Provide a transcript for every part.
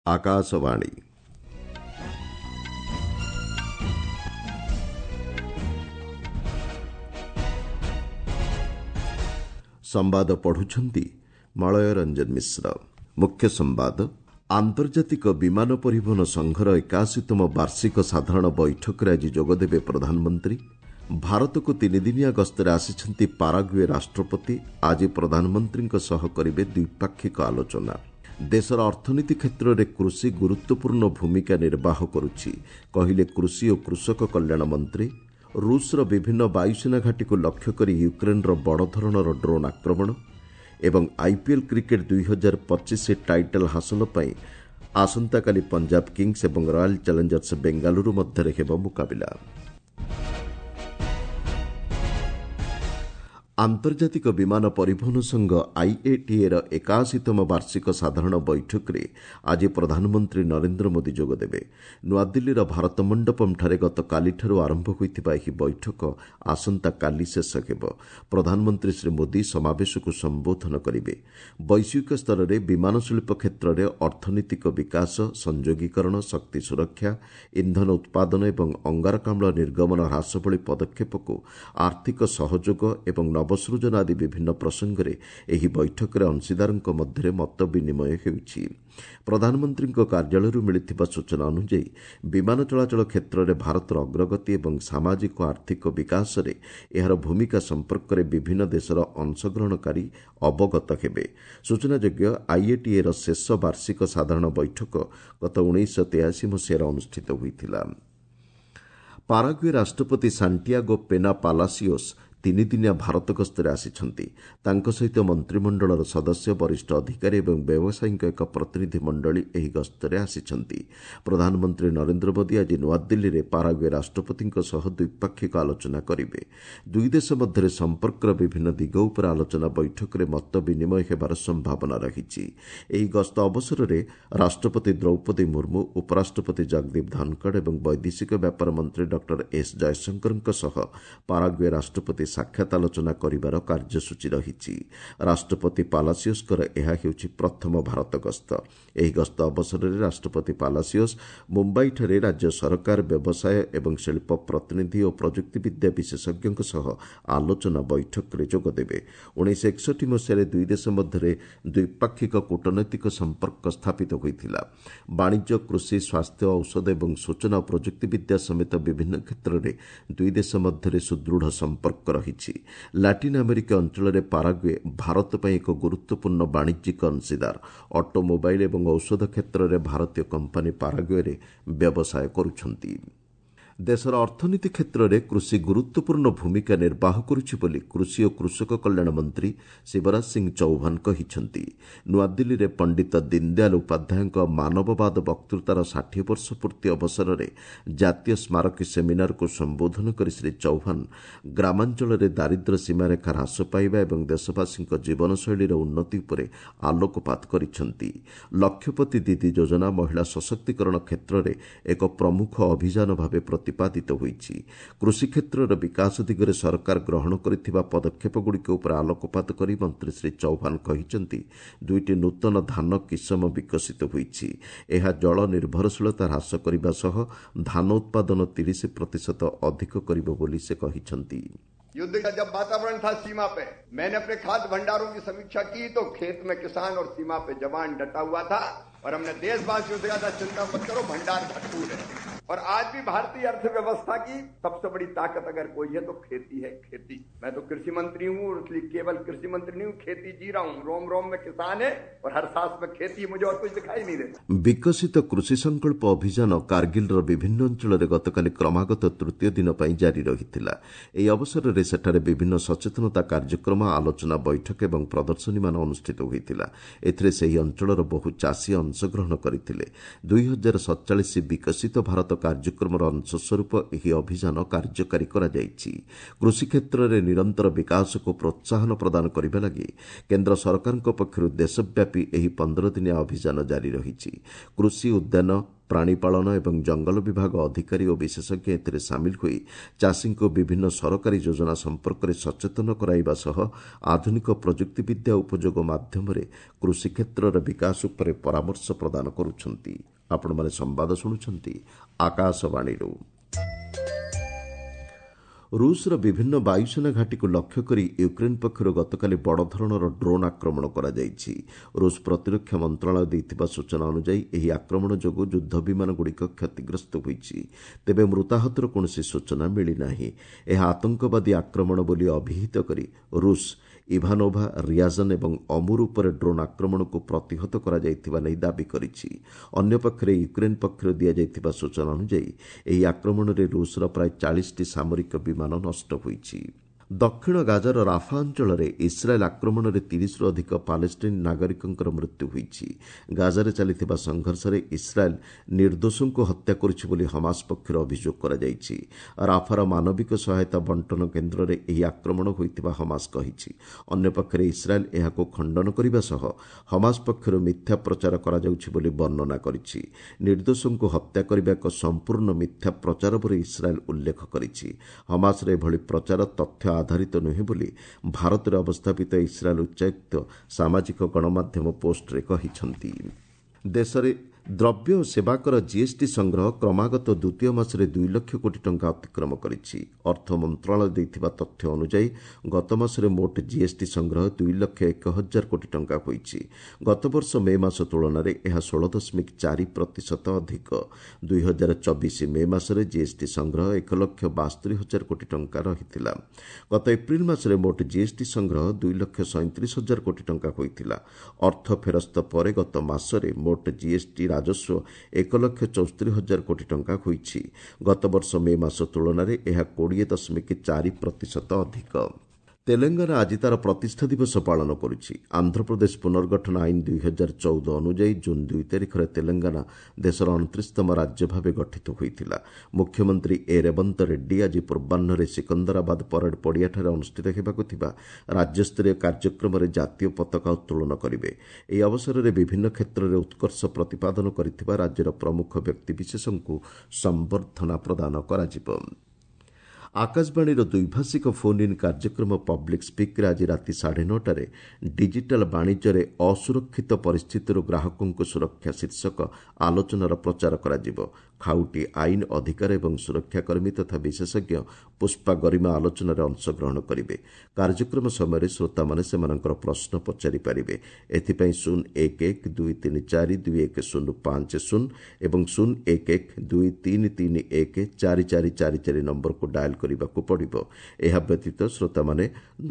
आकाशवाणी संवाद पढ़ुछंती मलय रंजन मिश्र। मुख्य संवाद आंतर्जातिक विमान परिवहन संघर 81तम वार्षिक साधारण बैठक आज जोगदेवे प्रधानमंत्री। भारत को 3 दिनिया गस्तर आसिछंती पाराग्वे राष्ट्रपति आज प्रधानमंत्री करिबे द्विपाक्षिक आलोचना। देशर अर्थनीति क्षेत्र में कृषि गुरुत्वपूर्ण भूमिका निर्वाह करुछि कहिले कृषि और कृषक कल्याण मंत्री। रूसर विभिन्न वायुसेना घाटी को लक्ष्य कर यूक्रेनर बड़ धरणर ड्रोन आक्रमण एवं आईपीएल क्रिकेट 2025 टाइटल हासिल पर आसंताकाली पंजाब किंग्स और रॉयल चैलेंजर्स बेंगालुरु मध्य हेब मुकाबिला। आंतर्जातिक विमान परिवहन संघ आईएटीएर 81तम वार्षिक साधारण बैठक में आज प्रधानमंत्री नरेंद्र मोदी जोगदेवे। नुआदिल्लीर भारत मंडपमठारे गतकालीठारू आरंभ होइतिबा एही बैठक आसंताकाली शेष हेब। प्रधानमंत्री श्री मोदी समावेश को संबोधन करिवे। वैश्विक स्तर में विमान शिल्प क्षेत्र में अर्थनीतिक विकास, संयोगीकरण, शक्ति सुरक्षा, इंधन उत्पादन और अंगारकाम्ल निर्गमन ह्रास भली पदक्षेप को आर्थिक सहयोग और नवसृजन आदि विभिन्न प्रसंग में एही बैठक में अंशीदारक मध्य मत विनिमय होउछि। प्रधानमंत्री कार्यालय मिलिथिबा सूचना अनुसार विमान चलाचल क्षेत्र में भारतर अग्रगति और सामाजिक आर्थिक विकास में एहार भूमिका संपर्क में विभिन्न देशर अंशग्रहणकारी अवगत हेबे। सूचनायोग्य आईएटीएर शेष वार्षिक साधारण बैठक गत 1983 मसीहार अनुष्ठित होइथिला। पाराग्वे राष्ट्रपति सांटियागो पेना पालासियोस 3 दिनिया भारत गस्तर आसिछंती। तांको सहित मंत्रिमंडलर सदस्य, वरिष्ठ अधिकारी और व्यवसायीक एक प्रतिनिधि मंडली एही गस्तरे आसिछंती। प्रधानमंत्री नरेंद्र मोदी आज नुआदिल्ली में पाराग्वे राष्ट्रपति द्विपाक्षिक आलोचना करिवे। दुई देश मध्य संपर्क विभिन्न दिग उपर आलोचना बैठक में मत विनिमय हेबार संभावना रही। एही गस्त अवसर में राष्ट्रपति द्रौपदी मुर्मू, उपराष्ट्रपति जगदीप धनखड़ और वैदेशिक व्यापार मंत्री डॉक्टर एस जयशंकर सह पाराग्वे राष्ट्रपति साक्षात आलोचना करिबार कार्यसूची रही। राष्ट्रपति पालासियोसकर यह हेउछि प्रथम भारत गस्त। एही गस्त अवसर में राष्ट्रपति पालासियोस मुंबईठारे राज्य सरकार, व्यवसाय एवं शिल्प प्रतिनिधि और प्रजुक्तिविद्या विशेषज्ञों सह आलोचना बैठक में जोगदेवे। 1961 मसीह दुई देश मध्य द्विपाक्षिक कूटनैतिक संपर्क स्थापित होइथिला। वाणिज्य, कृषि, स्वास्थ्य, औषध और सूचना और प्रजुक्तिविद्या समेत विभिन्न क्षेत्र में दुई देश मध्य सुदृढ़ संपर्क रही। लाटिन अमेरिका अंचल में पाराग्वे भारत पर एक गुरुत्वपूर्ण वाणिज्यिक अंशीदार। ऑटोमोबाइल और औषध क्षेत्र में भारतीय कंपनी पाराग्वे व्यवसाय करुछंती। देशर अर्थनीति क्षेत्र में कृषि गुरुत्वपूर्ण भूमिका निर्वाह करुछि बोली कृषि और कृषक कल्याण मंत्री शिवराज सिंह चौहान कहिछंती। नुआदिल्ली में पंडित दीनदयाल उपाध्याय मानववाद वक्तृतार 60 वर्ष पूर्ति अवसर में जातीय स्मारकी सेमिनार को संबोधन कर श्री चौहान ग्रामांचल में दारिद्र्य सीमारेखा ह्रास पाइबा और देशवासी जीवनशैली उन्नति उपर आलोकपात करिछंती। लक्षपति दीदी योजना महिला सशक्तिकरण क्षेत्र में एक प्रमुख अभियान भाव प्रतिपादित होइछि। कृषि क्षेत्र विकास दिगरे सरकार ग्रहण करिथिबा पदक्षेपगुड़िक उपर आलोकपात करी मंत्री श्री चौहान कहिछंती 2टी नूतन धान किसम विकसित होइछि। एहा जल निर्भरशीलता ह्रास करिबा सह धान उत्पादन 30% अधिक करिबो बोली से कहिछंती। युद्ध का जब वातावरण था सीमा पे, मैंने अपने खाद्य भंडारों की समीक्षा की तो खेत में किसान और सीमा पे जवान डटा हुआ था और हमने देशवासियों से कहा था चिंता मत करो, भंडार भरपूर है। और आज भी भारतीय अर्थव्यवस्था की सबसे बड़ी ताकत अगर कोई है तो खेती है। खेती, मैं तो कृषि मंत्री हूँ और इसलिए केवल कृषि मंत्री नहीं हूँ, खेती जी रहा हूँ। रोम रोम में किसान है और हर सांस में खेती, मुझे और कुछ दिखाई नहीं देता। विकसित कृषि संकल्प अभियान कारगिलर विभिन्न अंचल में गतकाली क्रमागत तृतीय दिन पर जारी रहिथिला। एही अवसर में सेठारे विभिन्न सचेतनता कार्यक्रम, आलोचना बैठक और प्रदर्शनी मान अनुष्ठित होइथिला। एथिरे सेही अंचलर बहु चाषी अंशग्रहण करथिले। 2047 विकसित भारत କାର୍ଯ୍ୟକ୍ରମର ଅଂଶସ୍ୱରୂପ ଏହି ଅଭିଯାନ କାର୍ଯ୍ୟକାରୀ କରାଯାଇଛି। କୃଷି କ୍ଷେତ୍ରରେ ନିରନ୍ତର ବିକାଶକୁ ପ୍ରୋତ୍ସାହନ ପ୍ରଦାନ କରିବା ଲାଗି କେନ୍ଦ୍ର ସରକାରଙ୍କ ପକ୍ଷରୁ ଦେଶବ୍ୟାପୀ ଏହି 15 ଦିନିଆ ଅଭିଯାନ ଜାରି ରହିଛି। କୃଷି ଉଦ୍ୟାନ, ପ୍ରାଣୀପାଳନ ଏବଂ ଜଙ୍ଗଲ ବିଭାଗ ଅଧିକାରୀ ଓ ବିଶେଷଜ୍ଞ ଏଥିରେ ସାମିଲ ହୋଇ ଚାଷୀଙ୍କୁ ବିଭିନ୍ନ ସରକାରୀ ଯୋଜନା ସମ୍ପର୍କରେ ସଚେତନ କରାଇବା ସହ ଆଧୁନିକ ପ୍ରଯୁକ୍ତିବିଦ୍ୟା ଉପଯୋଗ ମାଧ୍ୟମରେ କୃଷି କ୍ଷେତ୍ରର ବିକାଶ ଉପରେ ପରାମର୍ଶ ପ୍ରଦାନ କରୁଛନ୍ତି। ଆପଣମାନେ ସମ୍ବାଦ ଶୁଣୁଛନ୍ତି ଆକାଶବାଣୀରୁ। ରୁଷର ବିଭିନ୍ନ ବାୟୁସେନା ଘାଟିକୁ ଲକ୍ଷ୍ୟ କରି ୟୁକ୍ରେନ୍ ପକ୍ଷରୁ ଗତକାଲି ବଡ଼ ଧରଣର ଡ୍ରୋନ୍ ଆକ୍ରମଣ କରାଯାଇଛି। ରୁଷ ପ୍ରତିରକ୍ଷା ମନ୍ତ୍ରଣାଳୟ ଦେଇଥିବା ସୂଚନା ଅନୁଯାୟୀ ଏହି ଆକ୍ରମଣ ଯୋଗୁଁ ଯୁଦ୍ଧ ବିମାନଗୁଡ଼ିକ କ୍ଷତିଗ୍ରସ୍ତ ହୋଇଛି। ତେବେ ମୃତାହତର କୌଣସି ସୂଚନା ମିଳିନାହିଁ। ଏହା ଆତଙ୍କବାଦୀ ଆକ୍ରମଣ ବୋଲି ଅଭିହିତ କରି ରୁଷ ଇଭାନୋଭା, ରିଆଜନ୍ ଏବଂ ଅମୁର ଉପରେ ଡ୍ରୋନ୍ ଆକ୍ରମଣକୁ ପ୍ରତିହତ କରାଯାଇଥିବା ନେଇ ଦାବି କରିଛି। ଅନ୍ୟପକ୍ଷରେ ୟୁକ୍ରେନ୍ ପକ୍ଷରୁ ଦିଆଯାଇଥିବା ସୂଚନା ଅନୁଯାୟୀ ଏହି ଆକ୍ରମଣରେ ରୁଷର ପ୍ରାୟ 40ଟି ସାମରିକ ବିମାନ ନଷ୍ଟ ହୋଇଛି। ଦକ୍ଷିଣ ଗାଜାର ରାଫା ଅଞ୍ଚଳରେ ଇସ୍ରାଏଲ୍ ଆକ୍ରମଣରେ 30ରୁ ଅଧିକ ପାଲେଷ୍ଟାଇନ୍ ନାଗରିକଙ୍କର ମୃତ୍ୟୁ ହୋଇଛି। ଗାଜାରେ ଚାଲିଥିବା ସଂଘର୍ଷରେ ଇସ୍ରାଏଲ୍ ନିର୍ଦ୍ଦୋଷଙ୍କୁ ହତ୍ୟା କରିଛି ବୋଲି ହମାସ୍ ପକ୍ଷରୁ ଅଭିଯୋଗ କରାଯାଇଛି। ରାଫାର ମାନବିକ ସହାୟତା ବଣ୍ଟନ କେନ୍ଦ୍ରରେ ଏହି ଆକ୍ରମଣ ହୋଇଥିବା ହମାସ୍ କହିଛି। ଅନ୍ୟପକ୍ଷରେ ଇସ୍ରାଏଲ୍ ଏହାକୁ ଖଣ୍ଡନ କରିବା ସହ ହମାସ୍ ପକ୍ଷରୁ ମିଥ୍ୟା ପ୍ରଚାର କରାଯାଉଛି ବୋଲି ବର୍ଣ୍ଣନା କରିଛି। ନିର୍ଦ୍ଦୋଷଙ୍କୁ ହତ୍ୟା କରିବା ଏକ ସମ୍ପୂର୍ଣ୍ଣ ମିଥ୍ୟା ପ୍ରଚାର ବୋଲି ଇସ୍ରାଏଲ୍ ଉଲ୍ଲେଖ କରିଛି। ହମାସ୍ର ଏଭଳି ପ୍ରଚାର ତଥ୍ୟ ଆଧାରିତ ନୁହେଁ ବୋଲି ଭାରତରେ ଅବସ୍ଥାପିତ ଇସ୍ରାଏଲ୍ ଉଚ୍ଚାୟୁକ୍ତ ସାମାଜିକ ଗଣମାଧ୍ୟମ ପୋଷ୍ଟରେ କହିଛନ୍ତି। ଦେଶରେ ଦ୍ରବ୍ୟ ଓ ସେବାକର ଜିଏସ୍ଟି ସଂଗ୍ରହ କ୍ରମାଗତ ଦ୍ୱିତୀୟ ମାସରେ 2 ଲକ୍ଷ କୋଟି ଟଙ୍କା ଅତିକ୍ରମ କରିଛି। ଅର୍ଥ ମନ୍ତ୍ରଣାଳୟ ଦେଇଥିବା ତଥ୍ୟ ଅନୁଯାୟୀ ଗତ ମାସରେ ମୋଟ ଜିଏସ୍ଟି ସଂଗ୍ରହ 2,01,000 କୋଟି ଟଙ୍କା ହୋଇଛି। ଗତବର୍ଷ ମେ ମାସ ତୁଳନାରେ ଏହା 16.4% ଅଧିକ। 2024 ମେ ମାସରେ ଜିଏସ୍ଟି ସଂଗ୍ରହ 1,72,000 କୋଟି ଟଙ୍କା ରହିଥିଲା। ଗତ ଏପ୍ରିଲ ମାସରେ ମୋଟ ଜିଏସ୍ଟି ସଂଗ୍ରହ 2,37,000 କୋଟି ଟଙ୍କା ହୋଇଥିଲା। ଅର୍ଥ ଫେରସ୍ତ ପରେ ଗତ ମାସରେ ମୋଟ ଜିଏସ୍ଟି ରାଜସ୍ୱ 1,64,000 କୋଟି ଟଙ୍କା ହୋଇଛି। ଗତବର୍ଷ ମେ ମାସ ତୁଳନାରେ ଏହା 20.4% ଅଧିକ। ତେଲେଙ୍ଗାନା ଆଜି ତାର ପ୍ରତିଷ୍ଠା ଦିବସ ପାଳନ କରୁଛି। ଆନ୍ଧ୍ରପ୍ରଦେଶ ପୁନର୍ଗଠନ ଆଇନ 2014 ଅନୁଯାୟୀ ଜୁନ୍ 2 ତାରିଖରେ ତେଲେଙ୍ଗାନା ଦେଶର 29ତମ ରାଜ୍ୟ ଭାବେ ଗଠିତ ହୋଇଥିଲା। ମୁଖ୍ୟମନ୍ତ୍ରୀ ରେବନ୍ତ ରେଡ୍ଡି ଆଜି ପୂର୍ବାହ୍ନରେ ସିକନ୍ଦରାବାଦ ପରେଡ୍ ପଡ଼ିଆଠାରେ ଅନୁଷ୍ଠିତ ହେବାକୁ ଥିବା ରାଜ୍ୟସ୍ତରୀୟ କାର୍ଯ୍ୟକ୍ରମରେ ଜାତୀୟ ପତାକା ଉତ୍ତୋଳନ କରିବେ। ଏହି ଅବସରରେ ବିଭିନ୍ନ କ୍ଷେତ୍ରରେ ଉତ୍କର୍ଷ ପ୍ରତିପାଦନ କରିଥିବା ରାଜ୍ୟର ପ୍ରମୁଖ ବ୍ୟକ୍ତିବିଶେଷଙ୍କୁ ସମ୍ବର୍ଦ୍ଧନା ପ୍ରଦାନ କରାଯିବ। ଆକାଶବାଣୀର ଦ୍ୱିଭାଷିକ ଫୋନ୍ ଇନ୍ କାର୍ଯ୍ୟକ୍ରମ ପବ୍ଲିକ୍ ସ୍ପିକ୍ରେ ଆଜି ରାତି 9:30ରେ ଡିଜିଟାଲ୍ ବାଣିଜ୍ୟରେ ଅସୁରକ୍ଷିତ ପରିସ୍ଥିତିରୁ ଗ୍ରାହକଙ୍କୁ ସୁରକ୍ଷା ଶୀର୍ଷକ ଆଲୋଚନାର ପ୍ରଚାର କରାଯିବ। ଖାଉଟି ଆଇନ ଅଧିକାର ଏବଂ ସୁରକ୍ଷାକର୍ମୀ ତଥା ବିଶେଷଜ୍ଞ ପୁଷ୍ପା ଗରିମା ଆଲୋଚନାରେ ଅଂଶଗ୍ରହଣ କରିବେ। କାର୍ଯ୍ୟକ୍ରମ ସମୟରେ ଶ୍ରୋତାମାନେ ସେମାନଙ୍କର ପ୍ରଶ୍ନ ପଚାରିପାରିବେ। ଏଥିପାଇଁ 011-234-2105 ଏବଂ 011-2331-4444 ନମ୍ବରକୁ ଡାଏଲ୍ କରିବାକୁ ପଡ଼ିବ। ଏହା ବ୍ୟତୀତ ଶ୍ରୋତାମାନେ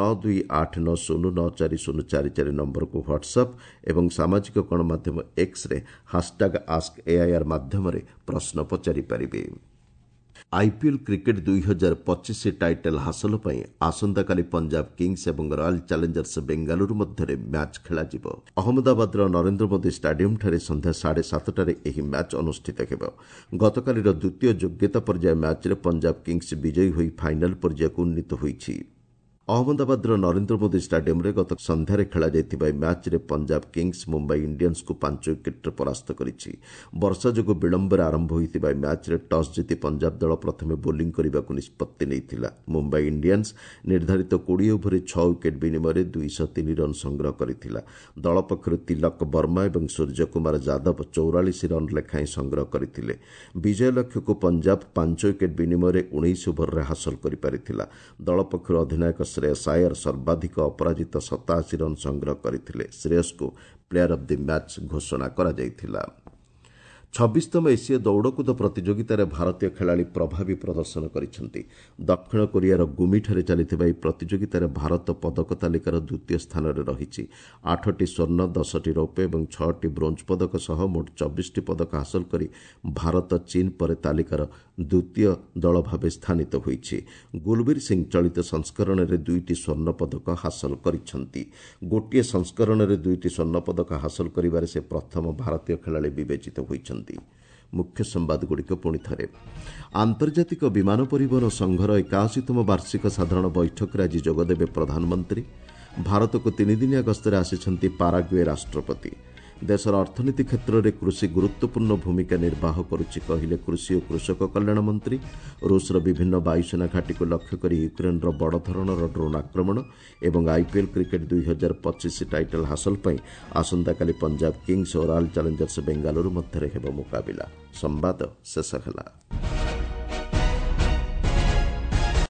9289094044 ନମ୍ବରକୁ ହ୍ୱାଟ୍ସଆପ୍ ଏବଂ ସାମାଜିକ ଗଣମାଧ୍ୟମ ଏକ୍ସରେ #AskAIR ମାଧ୍ୟମରେ ପ୍ରଶ୍ନ ପଚାରିପାରିବେ। ଆଇପିଏଲ୍ କ୍ରିକେଟ୍ 2025 ଟାଇଟଲ୍ ହାସଲ ପାଇଁ ଆସନ୍ତାକାଲି ପଞ୍ଜାବ କିଙ୍ଗସ୍ ଏବଂ ରୟାଲ୍ ଚ୍ୟାଲେଞ୍ଜର୍ସ ବେଙ୍ଗାଲୁରୁ ମଧ୍ୟରେ ମ୍ୟାଚ୍ ଖେଳାଯିବ। ଅହମ୍ମଦାବାଦର ନରେନ୍ଦ୍ର ମୋଦି ଷ୍ଟାଡିୟମ୍ଠାରେ ସନ୍ଧ୍ୟା 7:30ଟାରେ ଏହି ମ୍ୟାଚ୍ ଅନୁଷ୍ଠିତ ହେବ। ଗତକାଲିର ଦ୍ୱିତୀୟ ଯୋଗ୍ୟତା ପର୍ଯ୍ୟାୟ ମ୍ୟାଚ୍ରେ ପଞ୍ଜାବ କିଙ୍ଗସ୍ ବିଜୟୀ ହୋଇ ଫାଇନାଲ୍ ପର୍ଯ୍ୟାୟକୁ ଉନ୍ନୀତ ହୋଇଛି। ଅହମ୍ମଦାବାଦର ନରେନ୍ଦ୍ର ମୋଦି ଷ୍ଟାଡିୟମ୍ରେ ଗତ ସନ୍ଧ୍ୟାରେ ଖେଳାଯାଇଥିବା ଏହି ମ୍ୟାଚ୍ରେ ପଞ୍ଜାବ କିଙ୍ଗସ୍ ମୁମ୍ବାଇ ଇଣ୍ଡିଆନ୍ସକୁ 5 ୱିକେଟ୍ରେ ପରାସ୍ତ କରିଛି। ବର୍ଷା ଯୋଗୁଁ ବିଳମ୍ବରେ ଆରମ୍ଭ ହୋଇଥିବା ଏହି ମ୍ୟାଚ୍ରେ ଟସ୍ ଜିତି ପଞ୍ଜାବ ଦଳ ପ୍ରଥମେ ବୋଲିଂ କରିବାକୁ ନିଷ୍ପତ୍ତି ନେଇଥିଲା। ମୁମ୍ବାଇ ଇଣ୍ଡିଆନ୍ସ ନିର୍ଦ୍ଧାରିତ 20 ଓଭରରେ 6 ୱିକେଟ୍ ବିନିମୟରେ 203 ରନ୍ ସଂଗ୍ରହ କରିଥିଲା। ଦଳ ପକ୍ଷରୁ ତିଲକ ବର୍ମା ଏବଂ ସୂର୍ଯ୍ୟ କୁମାର ଯାଦବ 44 ରନ୍ ଲେଖାଏଁ ସଂଗ୍ରହ କରିଥିଲେ। ବିଜୟ ଲକ୍ଷ୍ୟକୁ ପଞ୍ଜାବ 5 ୱିକେଟ୍ ବିନିମୟରେ 19 ଓଭରରେ ହାସଲ କରିପାରିଥିଲା। ଦଳ ପକ୍ଷରୁ ଅଧିନାୟକ ଶ୍ରେୟସ ଆୟର ସର୍ବାଧିକ ଅପରାଜିତ 87 ରନ୍ ସଂଗ୍ରହ କରିଥିଲେ। ଶ୍ରେୟସକୁ ପ୍ଲେୟାର ଅଫ୍ ଦି ମ୍ୟାଚ୍ ଘୋଷଣା କରାଯାଇଥିଲା। 26ତମ ଏସୀୟ ଦୌଡ଼କୁଦ ପ୍ରତିଯୋଗିତାରେ ଭାରତୀୟ ଖେଳାଳି ପ୍ରଭାବୀ ପ୍ରଦର୍ଶନ କରିଛନ୍ତି। ଦକ୍ଷିଣ କୋରିଆର ଗୁମିଠାରେ ଚାଲିଥିବା ଏହି ପ୍ରତିଯୋଗିତାରେ ଭାରତ ପଦକ ତାଲିକାର ଦ୍ୱିତୀୟ ସ୍ଥାନରେ ରହିଛି। 8ଟି ସ୍ୱର୍ଣ୍ଣ, 10ଟି ରୌପ୍ୟ ଏବଂ 6ଟି ବ୍ରୋଞ୍ଜ ପଦକ ସହ ମୋଟ 24ଟି ପଦକ ହାସଲ କରି ଭାରତ ଚୀନ୍ ପରେ ତାଲିକାର ଦ୍ୱିତୀୟ ଦଳ ଭାବେ ସ୍ଥାନିତ ହୋଇଛି। ଗୁଲବୀର ସିଂ ଚଳିତ ସଂସ୍କରଣରେ 2ଟି ସ୍ୱର୍ଣ୍ଣ ପଦକ ହାସଲ କରିଛନ୍ତି। ଗୋଟିଏ ସଂସ୍କରଣରେ 2ଟି ସ୍ୱର୍ଣ୍ଣ ପଦକ ହାସଲ କରିବାରେ ସେ ପ୍ରଥମ ଭାରତୀୟ ଖେଳାଳି ବିବେଚିତ ହୋଇଛନ୍ତି। मुख्य संवादगुड़िक पुणी थे। आंतर्जातिक विमान परिवहन संघर 81तम वार्षिक साधारण बैठक में आज जोगदेवे प्रधानमंत्री। भारत को 3 दिनिया गस्तर आसिछंती पाराग्वे राष्ट्रपति। देशर अर्थनीति क्षेत्र में कृषि गुरुत्वपूर्ण भूमिका निर्वाह करुच्ची कहले कृषि और कृषक कल्याण मंत्री। रूसर विभिन्न वायुसेना घाटी को लक्ष्य कर यूक्रेन बड़ धरणर ड्रोन आक्रमण और आईपीएल क्रिकेट 2025 टाइटल हासिल पर आसंताकाली पंजाब किंग्स और रॉयल चैलेंजर्स बेंगालुरु मध्य मुकाबिला। संवाद शेष ହେଲା।